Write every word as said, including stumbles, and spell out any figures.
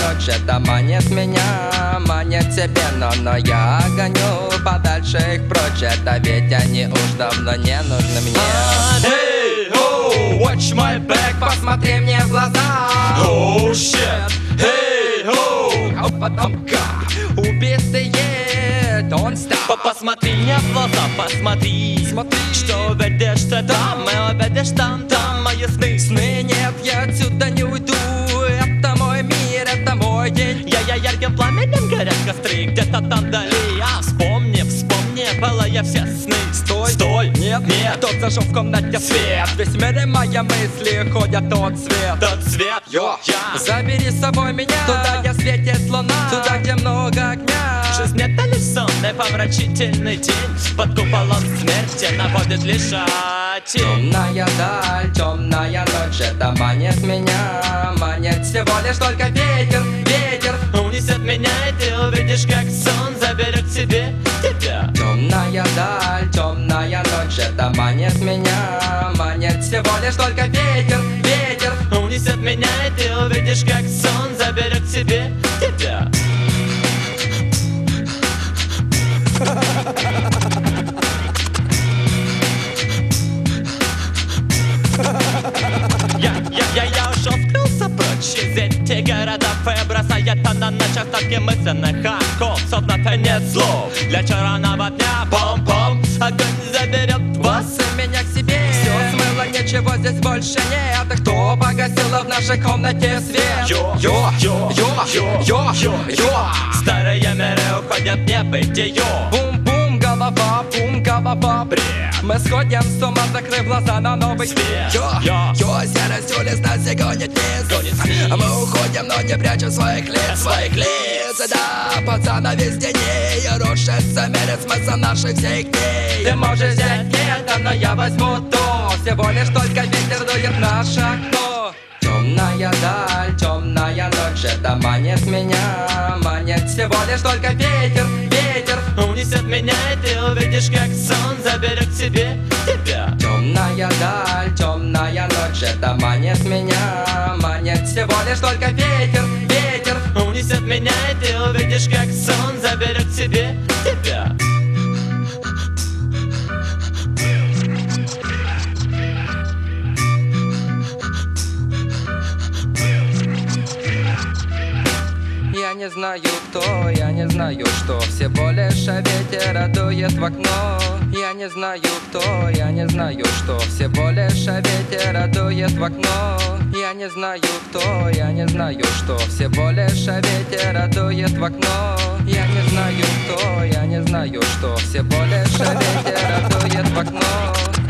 ночь, это манит меня, манит тебе, но, но я гоню подальше их прочь. Это ведь они уж давно не нужны мне. Hey, ho, watch my back, Посмотри мне в глаза. Oh shit, hey, ho, А потом как убитые don't stop. посмотри мне в глаза, посмотри, Смотри, что увидишь ты там, и увидишь там, там мои сны. сны нет, я отсюда не уйду. Это мой мир, это мой день. Я, я ярким пламенем горят костры где-то там вдали. А вспомни, вспомни, былые все сны. Стой, стой, нет, нет, тот зажег в комнате свет. Весь мир и мои мысли ходят тот свет. тот цвет, Йо, я. забери с собой меня туда, где светит луна, туда, где много огня. Жизнь это лишь сон, и помрачительный день. Под куполом смерти наводит лишать тень. Темная даль, темная ночь, это манит меня, манит всего лишь только ветер, ветер. Унесет меня, и ты увидишь, как сон заберет к себе тебя. Темная даль, темная ночь, это манит меня, манит всего лишь только ветер, ветер. Унесет меня, и ты увидишь, как сон заберет к себе тебя. Я, я, я, я ушел, скрылся прочь из этих городов и бросает она на частотке мысленных оков. Словно нет слов для черного дня. Пом-пом, огонь заберет вас И меня к себе все смыло, ничего здесь больше нет. А кто погасил в нашей комнате свет? Йо, йо, йо, йо, йо, йо, йо, йо. Старые миры уходят в небытие. Бум-бум, голова, бум, голова. Бред. Мы сходим с ума, закрыв глаза на новый Свет. Йо, Йо. йо, серостью лист нас и гонит вниз. Гонит вниз. Мы уходим, но не прячем своих лиц, своих лиц. Да, пацана везде не рушится мир, смысл наших всех дней. Ты можешь взять это, но я возьму то. Всего лишь только ветер дует в наше окно. Темная даль, темная ночь, это манит меня, манит всего лишь только ветер, ветер. Унесет меня, и ты увидишь, как сон заберет к себе тебя. Темная даль, темная ночь, это манит меня, манит всего лишь только ветер, ветер. Унесет меня, и ты увидишь, как сон заберет к себе тебя. Я не знаю кто, я не знаю что, всего лишь ветер дует в окно. Я не знаю кто, я не знаю что, всего лишь ветер дует в окно. Я не знаю кто, я не знаю что, всего лишь ветер дует в окно. Я не знаю кто, я не знаю что, всего лишь ветер дует в окно.